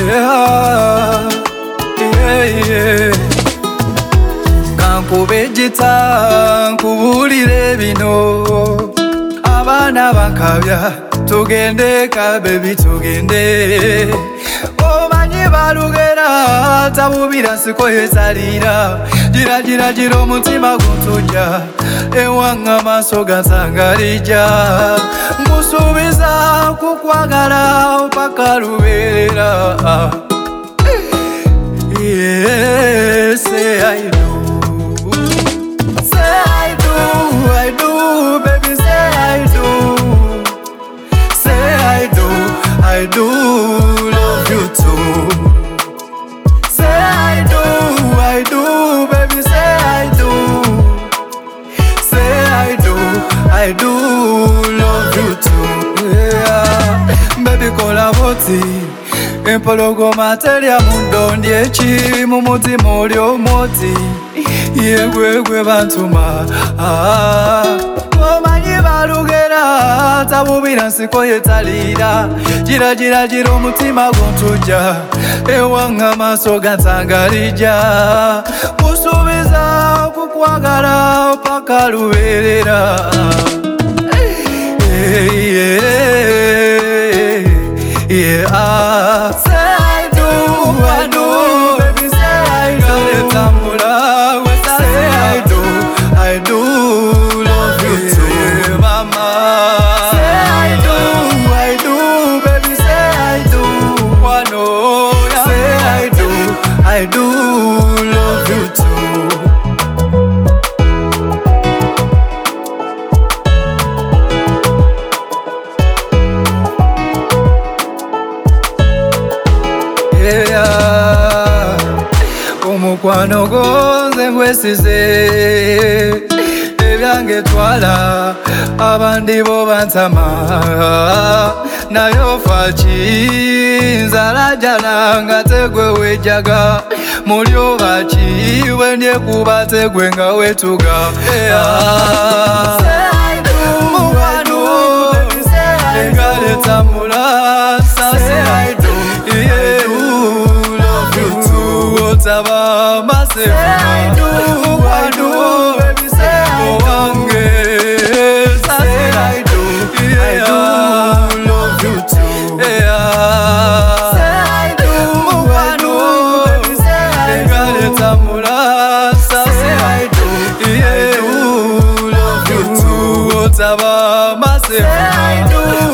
Yeah, yeah. Kankubejita nkubulire bino abana bankabya tugende ka baby tugende omanyi balugera tabubira nsiko yesalira gira omutima guntujja ewanga maaso gansangalija nkusuubiza kukwagala mpaka lubeerera. Yeah, say I do. Say I do, baby, say I do. Say I do love you too. Say I do, baby, say I do. Say I do love you too. Yeah, baby, kola boti. Empologoma terya mundondi eki mu mutima oli omwoti yegwegwe bantuma omanyi balugera tabubira nsiko yetalira gira omutima guntujja ewanga maaso gansangalija kusuubiza kukwagala mpaka lubeerera. Yeah, say I do, baby, say I do. Say I do love you too, mama. Say I do, baby, say I do. Say I do love you too. Yeah, omukwano gonze ngwesize ebyange twala abandi bo bantama nayo faki nzala jana nga tegwe wejaga mulyo baki wendye kuba tegwe nga wetuga. Taba massive. Say I do, baby, say I do. Say I do love you too. Yeah. Say I do, baby, say I do. Say I do love you too. Taba massive. Say I do.